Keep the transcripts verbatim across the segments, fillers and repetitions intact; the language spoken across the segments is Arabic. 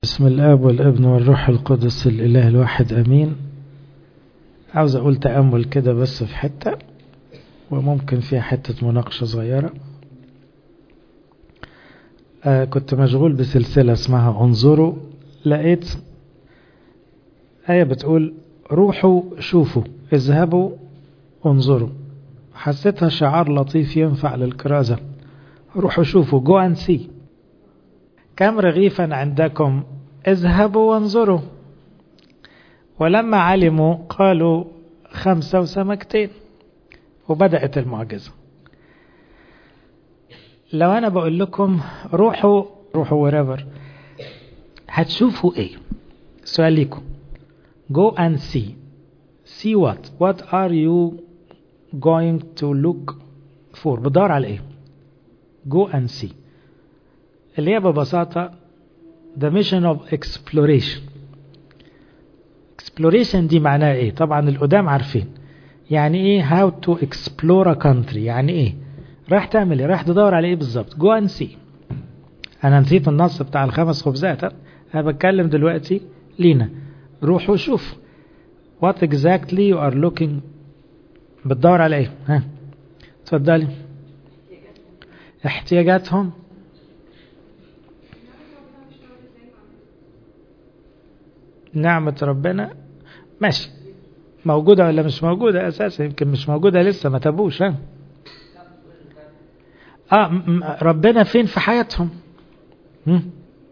بسم الآب والابن والروح القدس الإله الواحد أمين. عاوز أقول تأمل كده بس في حتة، وممكن فيها حتة مناقشة صغيرة. آه كنت مشغول بسلسلة اسمها انظروا، لقيت آية بتقول روحوا شوفوا اذهبوا انظروا. حسيتها شعار لطيف ينفع للكرازة. روحوا شوفوا go and see. كم رغيفا عندكم؟ اذهبوا وانظروا. ولما علموا قالوا خمسة وسمكتين، وبدأت المعجزة. لو أنا بقول لكم روحوا روحوا wherever، هتشوفوا ايه؟ سؤال ليكم. go and see. see what? what are you going to look for؟ بدور على ايه؟ go and see اللي هي ببساطة the mission of exploration. exploration دي معناها ايه؟ طبعا القدام عارفين يعني ايه how to explore a country. يعني ايه؟ رايح تعمل ايه؟ رايح تدور على ايه بالظبط؟ go and see. انا نسيت النص بتاع الخمس خبزات، انا بتكلم دلوقتي لينا. روحوا شوف what exactly you are looking. بتدور على ايه؟ ها اتفضلي. احتياجاتهم. نعمة ربنا ماشي، موجودة ولا مش موجودة أساسا؟ يمكن مش موجودة لسه، ما تابوش. ها آه ربنا فين في حياتهم؟ هم؟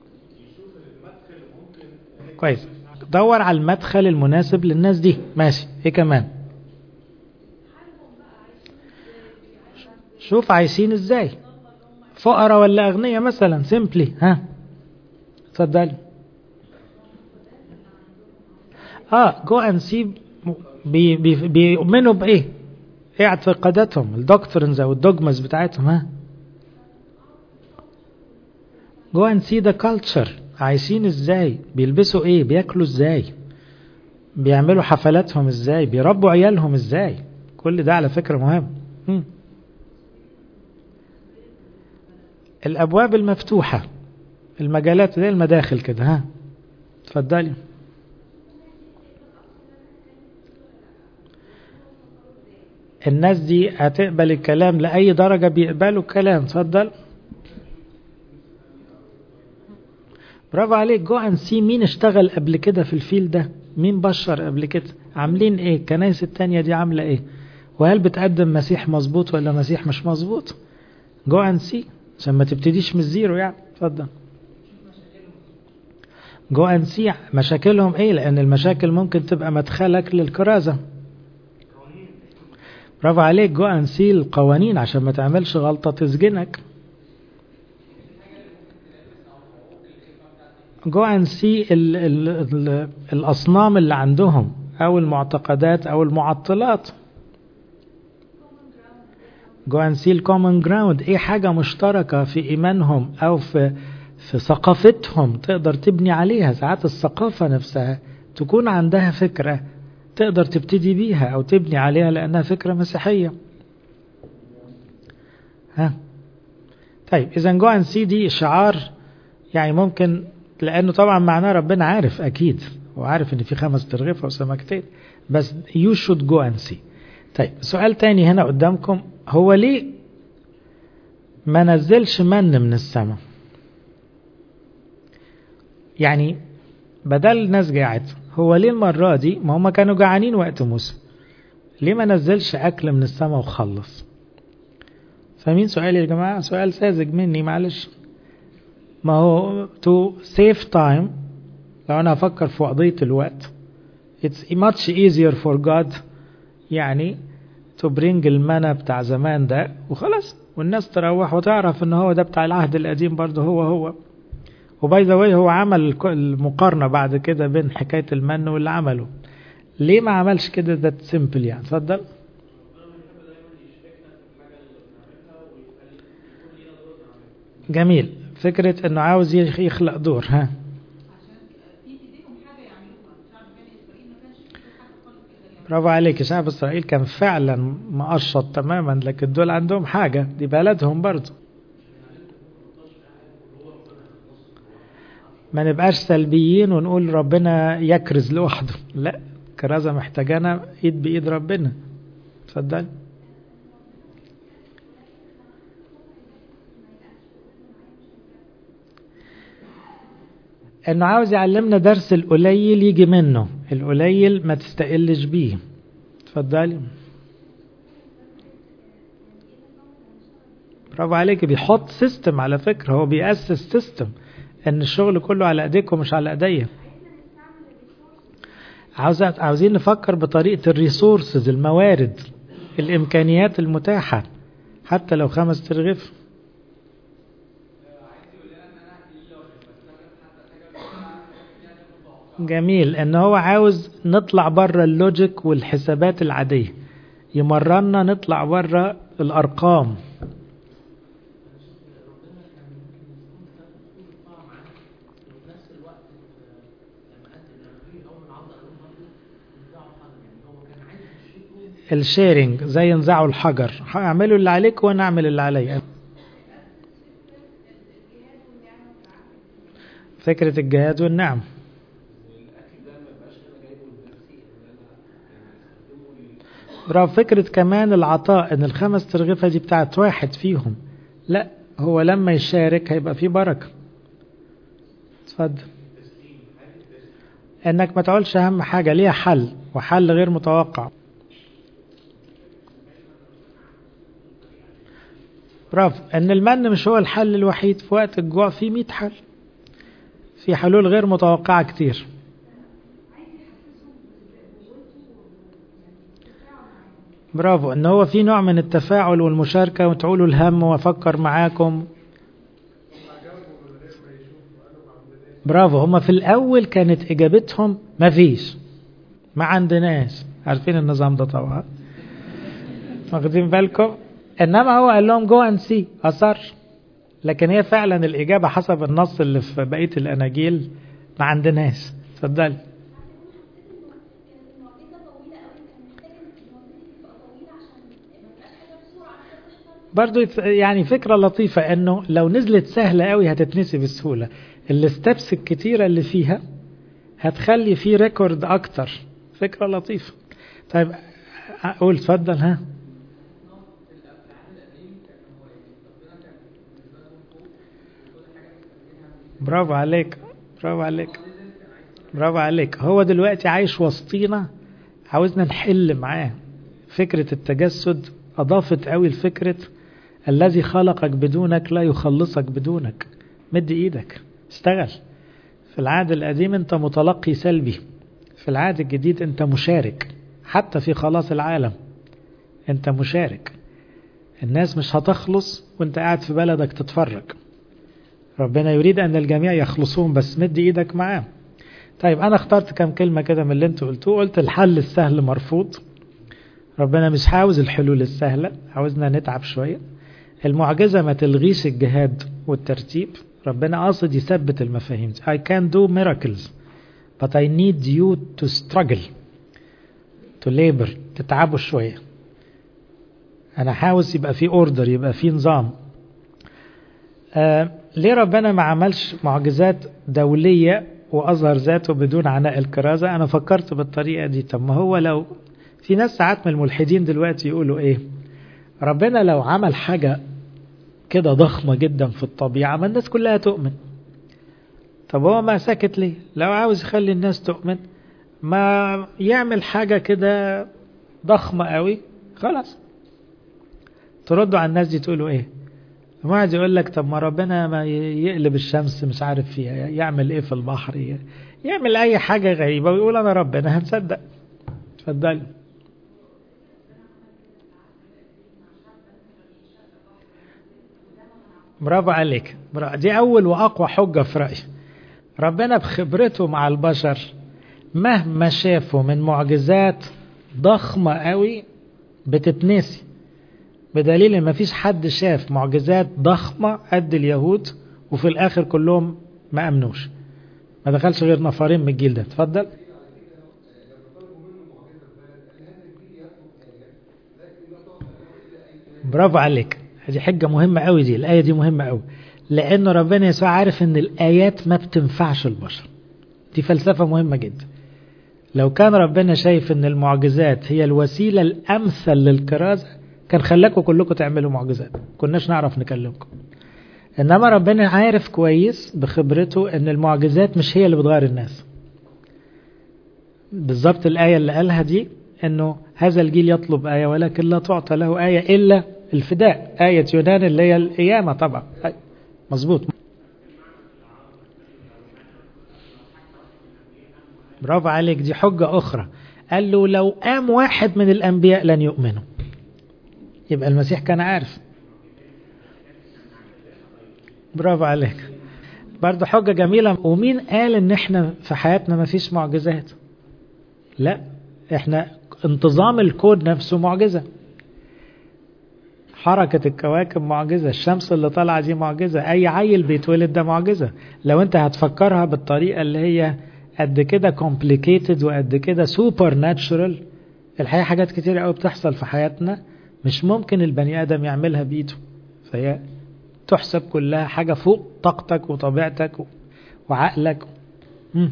كويس، دور على المدخل المناسب للناس دي. ماشي، ايه كمان؟ شوف عايشين ازاي، فقراء ولا أغنياء مثلا. سيمبلي. ها اتفضلي. اه جو ان سي. بيؤمنوا بايه؟ ايه اعتقاداتهم، الدكتورنز او الدوجمز بتاعتهم. ها جو ان سي ذا كلتشر. عايشين ازاي، بيلبسوا ايه، بياكلوا ازاي، بيعملوا حفلاتهم ازاي، بيربوا عيالهم ازاي. كل ده على فكرة مهم. م. الابواب المفتوحة، المجالات زي المداخل كده. ها اتفضلي. الناس دي هتقبل الكلام لأي درجة بيقبلوا الكلام؟ اتفضل. برافو عليك. جو ان سي مين اشتغل قبل كده في الفيل ده، مين بشر قبل كده، عاملين ايه، الكنائس التانية دي عاملة ايه، وهل بتقدم مسيح مظبوط ولا مسيح مش مظبوط. جو ان سي عشان ما تبتديش من الزيرو يعني. اتفضل. جو ان سي مشاكلهم ايه، لان المشاكل ممكن تبقى مدخلك للكرازة. برافو عليك. جو ان سي القوانين عشان ما تعملش غلطة تسجنك. جو ان سي ال ال ال الاصنام اللي عندهم او المعتقدات او المعطلات. جو ان سي الكومن جراوند، ايه حاجة مشتركة في ايمانهم او في في ثقافتهم تقدر تبني عليها. ساعات الثقافة نفسها تكون عندها فكرة تقدر تبتدي بيها او تبني عليها لانها فكرة مسيحية. ها طيب، اذا جو ان سي دي شعار يعني ممكن، لانه طبعا معناه ربنا عارف اكيد، وعارف ان في خمس ترغيفة وسمكتين، بس you should go and see. طيب سؤال تاني هنا قدامكم، هو ليه ما نزلش من من السماء؟ يعني بدل ناس جاعت، هو ليه المرة دي، ما هم كانوا جعانين وقت موسى، ليه ما نزلش اكل من السماء وخلص؟ فاهمين سؤالي يا جماعة؟ سؤال ساذج مني معلش. ما هو to save time، لو أنا أفكر في قضية الوقت it's much easier for God يعني to bring المنى بتاع زمان ده وخلاص، والناس تروح وتعرف ان هو ده بتاع العهد القديم برضه هو هو. وباي ذا واي هو عمل المقارنة بعد كده بين حكاية المن واللي عمله. ليه ما عملش كده؟ ده سيمبل يعني. اتفضل. جميل، فكرة انه عاوز يخلق دور. ها برافو عليك. شعب إسرائيل كان فعلا مقشط تماما، لكن دول عندهم حاجة، دي بلدهم برضو. ما نبقاش سلبيين ونقول ربنا يكرز لوحده، لا، كرازة محتاجانا ايد بايد ربنا. اتفضل. انه عاوز يعلمنا درس القليل يجي منه، القليل ما تستقلش بيه. اتفضلي. برافو عليك، بيحط سيستم على فكرة، هو بيأسس سيستم ان الشغل كله على ايديكم مش على ايديا. عاوز عاوزين نفكر بطريقة الريسورسز، الموارد، الامكانيات المتاحة، حتى لو خمس ترغيف. جميل، ان هو عاوز نطلع بره اللوجيك والحسابات العادية، يمرنا نطلع بره الارقام. الشيرنج زي نزعوا الحجر، اعملوا اللي عليك وانا اعمل اللي عليا. فكرة الجهاد والنعم. برافو. فكرة كمان العطاء، ان الخمس ترغيفة دي بتاعت واحد فيهم، لا، هو لما يشارك هيبقى فيه بركة. اتفضل. انك ما تقولش اهم حاجة ليها حل، وحل غير متوقع. برافو. ان المن مش هو الحل الوحيد، في وقت الجوع في مئة حل، في حلول غير متوقعة كتير. برافو. ان هو في نوع من التفاعل والمشاركة، وتقولوا الهم وافكر معاكم. برافو. هما في الاول كانت اجابتهم ما فيش، ما عندناش، عارفين النظام ده طبعا، واخدين بالكم. انما هو قال لهم جو اند سي، اصر. لكن هي فعلا الاجابة حسب النص اللي في بقية الاناجيل ما عندناش. اتفضل. برضو يعني فكرة لطيفة، انه لو نزلت سهلة قوي هتتنسي بسهولة، الستبس الكتيرة اللي فيها هتخلي فيه ريكورد اكتر. فكرة لطيفة. طيب اقول اتفضل. ها. برافو عليك، برافو عليك، برافو عليك. هو دلوقتي عايش وسطينا، عاوزنا نحل معاه. فكرة التجسد اضافت قوي الفكرة الذي خلقك بدونك لا يخلصك بدونك. مد ايدك، اشتغل. في العهد القديم انت متلقي سلبي، في العهد الجديد انت مشارك، حتى في خلاص العالم انت مشارك. الناس مش هتخلص وانت قاعد في بلدك تتفرج، ربنا يريد ان الجميع يخلصون، بس مد ايدك معاه. طيب انا اخترت كم كلمة كده من اللي انتوا قلتوه. قلت الحل السهل مرفوض، ربنا مش عاوز الحلول السهلة، عاوزنا نتعب شوية. المعجزة ما تلغيش الجهاد والترتيب، ربنا قاصد يثبت المفاهيم. I can do miracles but I need you to struggle to labor. تتعبوا شوية. أنا حاوز يبقى في order، يبقى في نظام. آه ليه ربنا ما عملش معجزات دولية وأظهر ذاته بدون عناء الكرازة؟ أنا فكرت بالطريقة دي. طب ما هو لو في ناس ساعات من الملحدين دلوقتي يقولوا إيه، ربنا لو عمل حاجة كده ضخمة جدا في الطبيعة ما الناس كلها تؤمن. طب هو ما ساكت ليه؟ لو عاوز يخلي الناس تؤمن ما يعمل حاجة كده ضخمة قوي خلاص. تردوا على الناس دي تقولوا ايه؟ واحد يقول لك طب ما ربنا ما يقلب الشمس مش عارف فيها، يعمل ايه في البحر، يعمل اي حاجة غريبة ويقول انا ربنا، هنصدق؟ اتفضل. برافو عليك. برافو. دي اول واقوى حجة في رأيي. ربنا بخبرته مع البشر مهما شافوا من معجزات ضخمة قوي بتتنسي، بدليل ان مفيش حد شاف معجزات ضخمة قد اليهود وفي الاخر كلهم ما امنوش، ما دخلش غير نفرين من الجيل ده. اتفضل. برافو عليك. دي حجة مهمة قوي، دي الآية دي مهمة قوي. لأن ربنا يسوع عارف ان الآيات ما بتنفعش البشر. دي فلسفة مهمة جدا. لو كان ربنا شايف ان المعجزات هي الوسيلة الأمثل للكرازة كان خلاكم كلكم تعملوا معجزات، كناش نعرف نكلمكم. إنما ربنا عارف كويس بخبرته ان المعجزات مش هي اللي بتغير الناس. بالضبط الآية اللي قالها دي انه هذا الجيل يطلب آية ولكن لا تعطى له آية إلا الفداء، آية يونان اللي هي القيامة طبعا. مظبوط، برافو عليك، دي حجة أخرى. قال له لو قام واحد من الأنبياء لن يؤمنوا. يبقى المسيح كان عارف. برافو عليك، برضو حجة جميلة. ومين قال ان احنا في حياتنا ما فيش معجزات؟ لا، احنا انتظام الكون نفسه معجزة، حركة الكواكب معجزة، الشمس اللي طالعة دي معجزة، اي عيل بيتولد ده معجزة. لو انت هتفكرها بالطريقة اللي هي قد كده complicated وقد كده super natural، الحقيقة حاجات كتير قوي بتحصل في حياتنا مش ممكن البني آدم يعملها بإيده، فهي تحسب كلها حاجة فوق طاقتك وطبيعتك وعقلك. مم.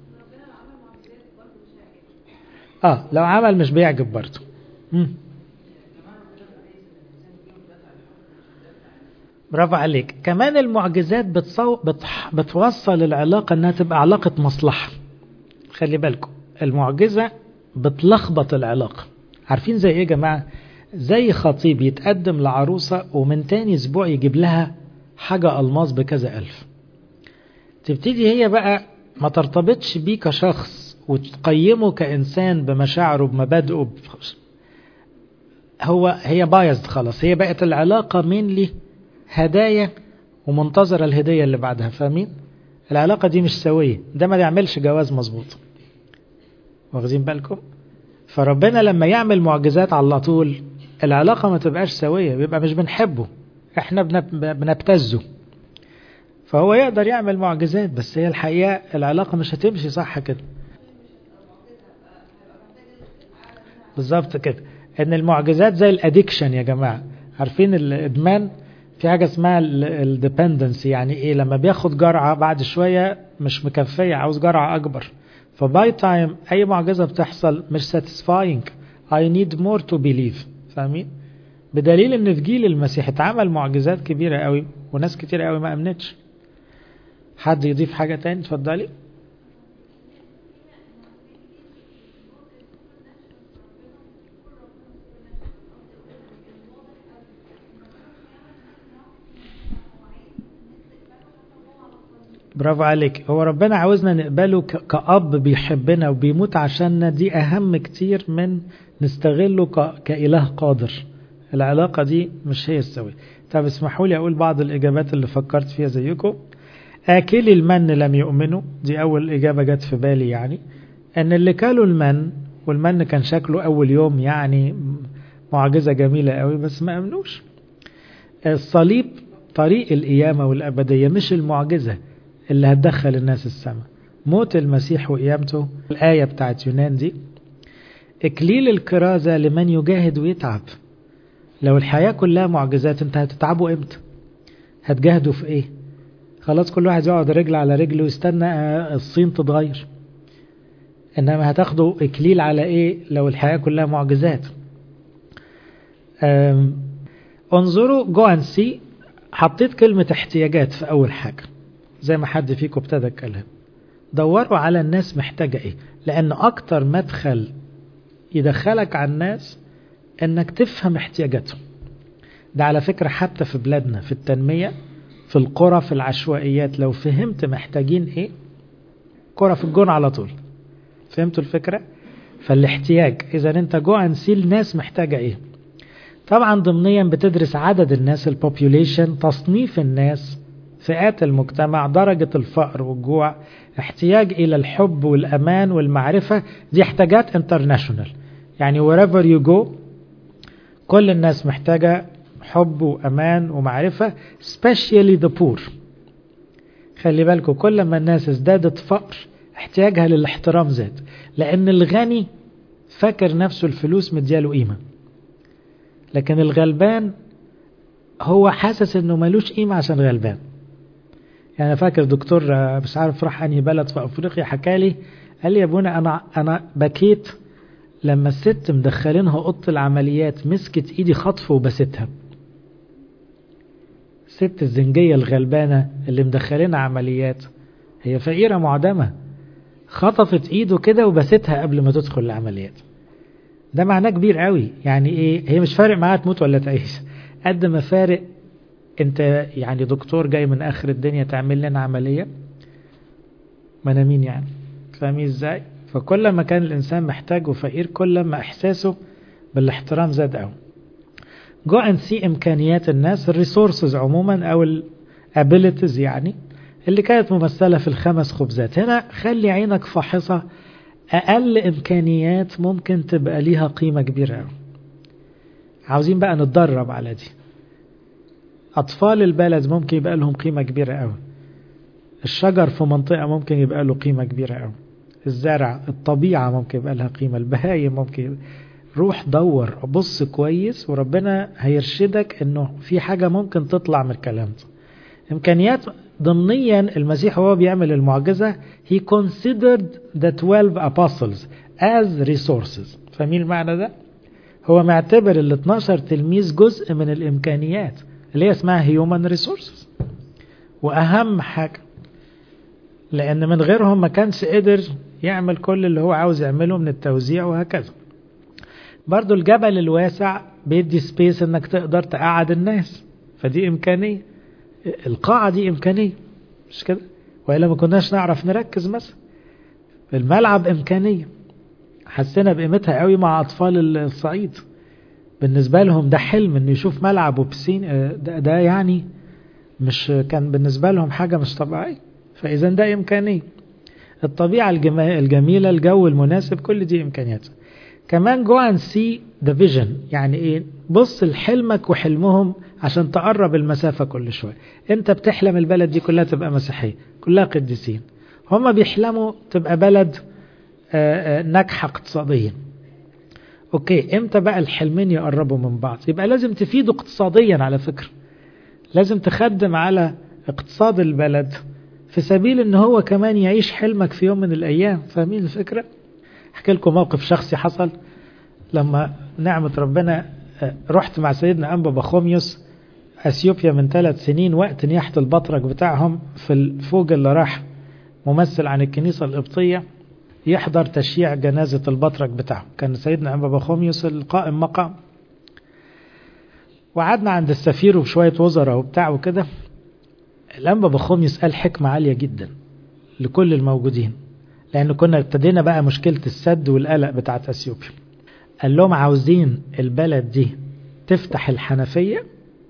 اه لو عمل مش بيعجب برضه. مم. برافو عليك. كمان المعجزات بتصو... بتح... بتوصل العلاقة انها تبقى علاقة مصلحة. خلي بالكم المعجزة بتلخبط العلاقة. عارفين زي ايه يا جماعة؟ زي خطيب يتقدم لعروسة ومن تاني اسبوع يجيب لها حاجة ألماس بكذا ألف، تبتدي هي بقى ما ترتبطش بيه كشخص وتقيمه كإنسان بمشاعره بمبادئه. هو هي بايزد خلاص، هي بقت العلاقة مين لي هدايا ومنتظرة الهدية اللي بعدها. فاهمين؟ العلاقة دي مش سوية، ده ما يعملش جواز مظبوط. واخدين بالكم؟ فربنا لما يعمل معجزات على طول العلاقة ما تبقاش سوية، بيبقى مش بنحبه، احنا بنبتزه. فهو يقدر يعمل معجزات بس هي الحقيقة العلاقة مش هتمشي صح كده. بالظبط كده، ان المعجزات زي الادكشن يا جماعة. عارفين الادمان؟ في حاجة اسمها الديبندنسي، يعني ايه؟ لما بياخد جرعة بعد شوية مش مكفية، عاوز جرعة اكبر. فباي تايم اي معجزة بتحصل مش satisfying، I need more to believe. فاهمين؟ بدليل ان في جيل المسيح اتعمل معجزات كبيرة قوي وناس كتير قوي ما امنتش. حد يضيف حاجة تاني؟ اتفضلي. برافو عليك. هو ربنا عاوزنا نقبله كأب بيحبنا وبيموت عشاننا، دي أهم كتير من نستغله كإله قادر. العلاقة دي مش هي السوية. طب اسمحوا لي أقول بعض الإجابات اللي فكرت فيها زيكم. آكلي المن لم يؤمنوا، دي أول إجابة جت في بالي. يعني أن اللي كالوا المن، والمن كان شكله أول يوم يعني معجزة جميلة قوي، بس ما أمنوش. الصليب طريق القيامة والأبدية مش المعجزة اللي هتدخل الناس السماء. موت المسيح وقيامته، الآية بتاعت يونان دي. إكليل الكرازة لمن يجاهد ويتعب. لو الحياة كلها معجزات انت هتتعبوا امتى؟ هتجاهدوا في ايه؟ خلاص كل واحد يقعد رجل على رجل ويستنى الصين تتغير. انما هتاخدوا إكليل على ايه لو الحياة كلها معجزات؟ انظروا جو اند سي. حطيت كلمة احتياجات في اول حاجة زي ما حد فيكم ابتدى الكلام. دوروا على الناس محتاجة ايه، لان اكتر مدخل يدخلك على الناس انك تفهم احتياجاتهم. ده على فكرة حتى في بلادنا في التنمية في القرى في العشوائيات، لو فهمت محتاجين ايه قرى في الجون على طول. فهمتوا الفكرة؟ فالاحتياج اذا انت جو انسيل ناس محتاجة ايه. طبعا ضمنيا بتدرس عدد الناس البوبيوليشن، تصنيف الناس، فئات المجتمع، درجة الفقر والجوع، احتياج إلى الحب والأمان والمعرفة. دي احتاجات انترناشونال، يعني wherever you go كل الناس محتاجة حب وأمان ومعرفة، especially the poor. خلي بالكم كل ما الناس ازدادت فقر احتياجها للاحترام زاد، لأن الغني فاكر نفسه الفلوس مدياله قيمة، لكن الغلبان هو حاسس انه ملوش قيمة عشان غلبان. يعني فاكر دكتور مش عارف راح انهي بلد في افريقيا حكالي، قال لي يا ابونا انا انا بكيت لما الست مدخلينها اوضه العمليات مسكت ايدي خطف وبستها. ست الزنجيه الغلبانه اللي مدخلينها عمليات هي فقيره معدمه، خطفت ايده كده وبستها قبل ما تدخل العمليات. ده معناه كبير قوي. يعني ايه؟ هي مش فارق معاها تموت ولا تعيش، قد ما فارق انت يعني دكتور جاي من اخر الدنيا تعمل لنا عملية، ما انا مين يعني؟ فاهمين ازاي؟ فكل ما كان الانسان محتاج وفقير كل ما احساسه بالاحترام زاد قوي. جو and see امكانيات الناس، الريسورسز عموما او الابيليتيز يعني اللي كانت ممثلة في الخمس خبزات. هنا خلي عينك فاحصة، اقل امكانيات ممكن تبقى ليها قيمة كبيرة قوي. عاوزين بقى نتدرب على دي. أطفال البلد ممكن يبقى لهم قيمة كبيرة قوي، الشجر في منطقة ممكن يبقى له قيمة كبيرة قوي، الزرع، الطبيعة ممكن يبقى لها قيمة، البهايم ممكن يبقى. روح دور بص كويس وربنا هيرشدك انه في حاجة ممكن تطلع من الكلام ده. امكانيات ضمنيا المسيح وهو بيعمل المعجزة he considered the twelve apostles as resources. فاهمين المعنى ده؟ هو معتبر ال اتناشر تلميذ جزء من الامكانيات اللي هي اسمها human resources، واهم حاجة لان من غيرهم ما كانش قدر يعمل كل اللي هو عاوز يعمله من التوزيع وهكذا. برضو الجبل الواسع بيدي سبيس انك تقدر تقعد الناس، فدي امكانية. القاعة دي امكانية مش كده؟ وإلا ما كناش نعرف نركز. مثلا الملعب امكانية، حسنا بقيمتها قوي مع اطفال الصعيد، بالنسبة لهم ده حلم ان يشوف ملعب وبسين، ده, ده يعني مش كان بالنسبة لهم حاجة مش طبيعية. فاذا ده امكانية. الطبيعة الجميلة، الجو المناسب، كل دي امكانيات. كمان جو and see the vision، يعني ايه؟ بص لحلمك وحلمهم عشان تقرب المسافة كل شوية. انت بتحلم البلد دي كلها تبقى مسيحية كلها قديسين، هم بيحلموا تبقى بلد ناجحة اقتصاديا. اوكي، امتى بقى الحلمين يقربوا من بعض؟ يبقى لازم تفيدوا اقتصاديا. على فكرة لازم تخدم على اقتصاد البلد في سبيل ان هو كمان يعيش حلمك في يوم من الايام. فاهمين الفكرة؟ احكي لكم موقف شخصي حصل لما نعمة ربنا رحت مع سيدنا أنبا بخوميوس أثيوبيا من ثلاث سنين وقت نياحة البطرك بتاعهم في الفوج اللي راح ممثل عن الكنيسة القبطية يحضر تشييع جنازة البطرك بتاعهم. كان سيدنا أنبا بخوميوس القائم مقام، وعدنا عند السفير وشوية وزراء وبتاع وكده. الأنبا بخوميوس قال حكمة عالية جدا لكل الموجودين، لأنه كنا ابتدينا بقى مشكلة السد والقلق بتاعت أثيوبيا. قال لهم عاوزين البلد دي تفتح الحنفية،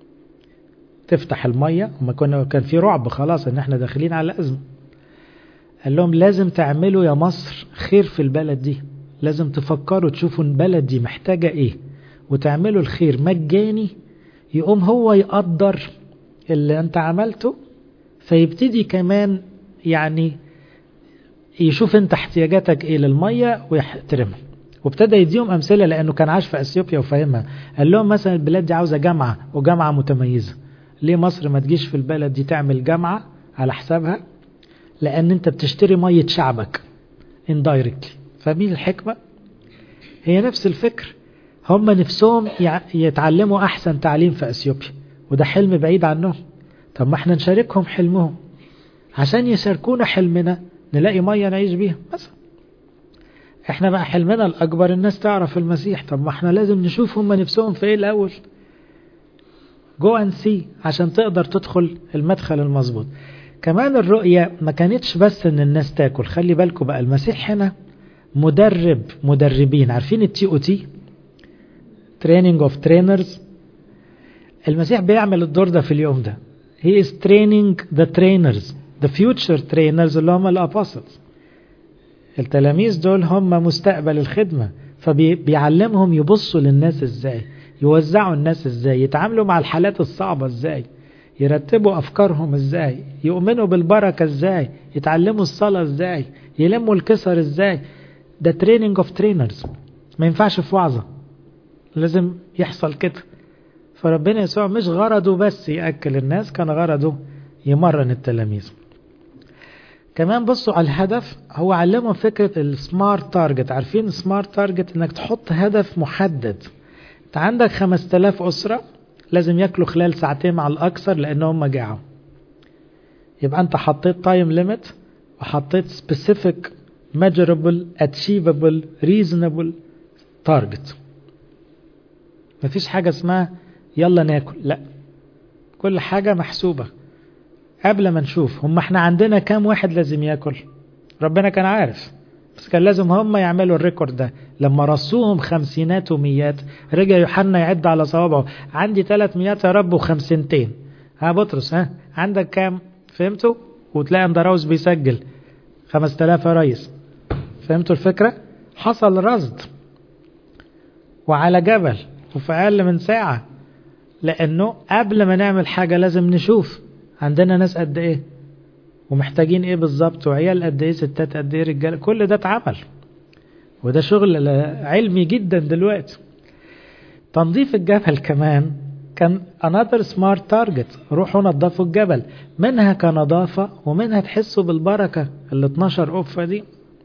تفتح المية، وما كنا كان في رعب خلاص ان احنا داخلين على أزمة. قال لهم لازم تعملوا يا مصر خير في البلد دي، لازم تفكروا تشوفوا البلد دي محتاجة ايه وتعملوا الخير مجاني، يقوم هو يقدر اللي انت عملته فيبتدي كمان يعني يشوف انت احتياجاتك ايه للمية ويحترمها. وابتدى يديهم امثله لانه كان عاش في اثيوبيا وفاهمها. قال لهم مثلا البلاد دي عاوزه جامعه وجامعه متميزه، ليه مصر ما تجيش في البلد دي تعمل جامعه على حسابها؟ لان انت بتشتري ميه شعبك indirectly. فاهمين الحكمه؟ هي نفس الفكر. هم نفسهم يتعلموا احسن تعليم في اثيوبيا وده حلم بعيد عنهم. طب ما احنا نشاركهم حلمهم عشان يشاركونا حلمنا نلاقي ميه نعيش بيها مثلا. احنا بقى حلمنا الاكبر الناس تعرف المسيح، طب ما احنا لازم نشوف هم نفسهم في ايه الاول. جو and see عشان تقدر تدخل المدخل المظبوط. كمان الرؤية ما كانتش بس ان الناس تاكل، خلي بالكم بقى المسيح هنا مدرب مدربين. عارفين التي او تي training of trainers؟ المسيح بيعمل الدور ده في اليوم ده. he is training the trainers the future trainers اللي هم الابوستلز. التلاميذ دول هم مستقبل الخدمة، فبيعلمهم يبصوا للناس ازاي، يوزعوا الناس ازاي، يتعاملوا مع الحالات الصعبة ازاي، يرتبوا افكارهم ازاي، يؤمنوا بالبركة ازاي، يتعلموا الصلاة ازاي، يلموا الكسر ازاي. ده training of trainers، ما ينفعش في وعظة، لازم يحصل كده. فربنا يسوع مش غرضه بس يأكل الناس، كان غرضه يمرن التلاميذ. كمان بصوا على الهدف، هو علمهم فكرة السمارت تارجت. عارفين السمارت تارجت؟ انك تحط هدف محدد. انت عندك خمسة آلاف أسرة لازم يأكلوا خلال ساعتين على الأكثر لأنهم جاعوا. يبقى انت حطيت تايم ليميت وحطيت specific measurable achievable reasonable target. مفيش حاجة اسمها يلا ناكل، لا، كل حاجة محسوبة. قبل ما نشوف هم احنا عندنا كام واحد لازم ياكل، ربنا كان عارف، بس كان لازم هم يعملوا الريكورد ده. لما رصوهم خمسينات وميات رجع يوحنا يعد على صوابعه، عندي ثلاث ميات يا رب وخمسينتين. ها بطرس، ها عندك كام؟ فهمتوا؟ وتلاقي اندراوس بيسجل خمسة آلاف يا ريس. فهمتوا الفكرة؟ حصل رصد وعلى جبل وفي أقل من ساعة، لأنه قبل ما نعمل حاجة لازم نشوف عندنا ناس قد إيه ومحتاجين إيه بالظبط، وعيال قد إيه، ستات قد إيه، رجال. كل ده اتعمل، وده شغل علمي جدا دلوقتي. تنظيف الجبل كمان كان another smart target. روحوا نظفوا الجبل، منها كنظافة ومنها تحسوا بالبركة. ال اتناشر قفة دي.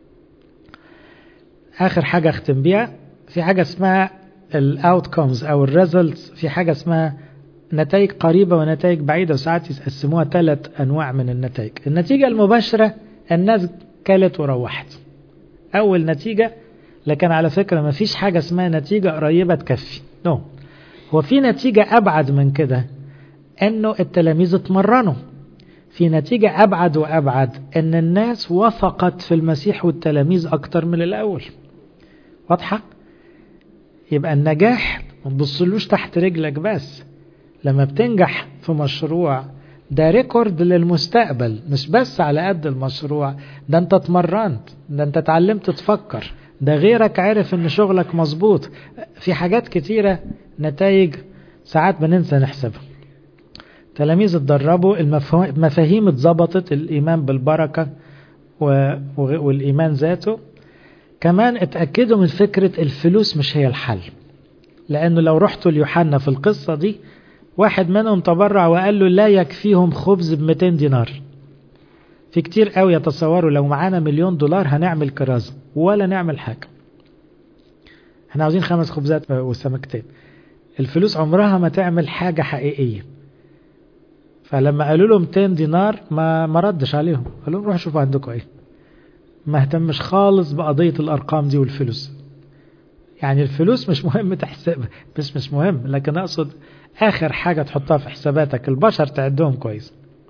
آخر حاجة اختم بيها، في حاجة اسمها الاوتكمز او الريزلتس، في حاجة اسمها نتائج قريبة ونتائج بعيدة، وساعات يقسموها ثلاث انواع من النتائج. النتيجة المباشرة الناس كلت وروحت، اول نتيجة. لكن على فكرة ما فيش حاجة اسمها نتيجة قريبة تكفي، نو no. هو في نتيجة ابعد من كده، انه التلاميذ اتمرنوا. في نتيجة ابعد وابعد، ان الناس وثقت في المسيح والتلاميذ اكتر من الاول. واضحة؟ يبقى النجاح ما تبصلوش تحت رجلك بس. لما بتنجح في مشروع ده ريكورد للمستقبل، مش بس على قد المشروع، ده انت اتمرنت، ده انت اتعلمت تفكر، ده غيرك عرف ان شغلك مظبوط. في حاجات كتيرة نتائج ساعات بننسى نحسبها. تلاميذ اتدربوا، المفاهيم اتظبطت، الإيمان بالبركة والإيمان ذاته. كمان اتأكدوا من فكرة الفلوس مش هي الحل، لأنه لو رحتوا ليوحنا في القصة دي، واحد منهم تبرع وقال له لا يكفيهم خبز بمئتين دينار. في كتير قوي يتصوروا لو معانا مليون دولار هنعمل كرازة، ولا نعمل حاجة. احنا عاوزين خمس خبزات وسمكتين. الفلوس عمرها ما تعمل حاجة حقيقية. فلما قالوا له مئتين دينار ما ما ردش عليهم، قالوا لهم روحوا شوفوا عندكم ايه. ما اهتمش خالص بقضية الأرقام دي والفلوس. يعني الفلوس مش مهم تحسبها، بس مش مهم، لكن أقصد آخر حاجة تحطها في حساباتك البشر تعدهم كويس.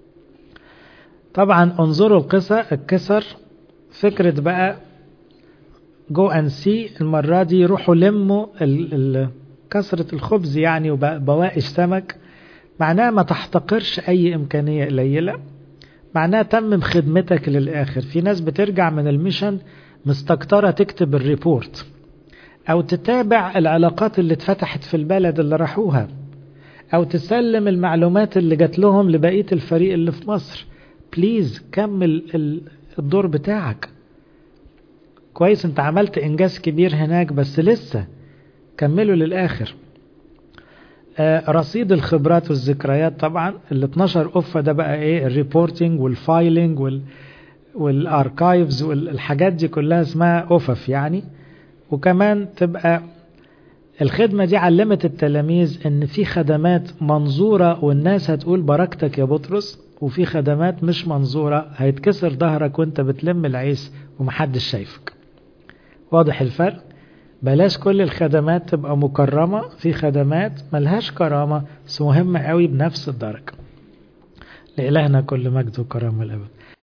طبعا انظروا القصة الكسر، فكرة بقى جو أن سي المرة دي يروحوا لموا كسرة الخبز يعني وبواقي السمك. معناها ما تحتقرش أي إمكانية قليلة، معناها تمم خدمتك للآخر. في ناس بترجع من الميشن مستكترة تكتب الريبورت أو تتابع العلاقات اللي اتفتحت في البلد اللي راحوها، أو تسلم المعلومات اللي جات لهم لبقية الفريق اللي في مصر. بليز كمل الدور بتاعك كويس. انت عملت إنجاز كبير هناك، بس لسه كملوا للآخر. آه رصيد الخبرات والذكريات طبعا. ال اتناشر قفة ده بقى ايه؟ الريبورتنج والفايلنج وال والاركايفز والحاجات دي كلها اسمها قفف يعني. وكمان تبقى الخدمة دي علمت التلاميذ ان في خدمات منظورة والناس هتقول بركتك يا بطرس، وفي خدمات مش منظورة هيتكسر ظهرك وانت بتلم العيش ومحدش شايفك. واضح الفرق؟ بلاش كل الخدمات تبقى مكرمة، في خدمات ملهاش كرامة بس مهمة قوي بنفس الدرجة. لإلهنا كل مجد وكرامة الأبد.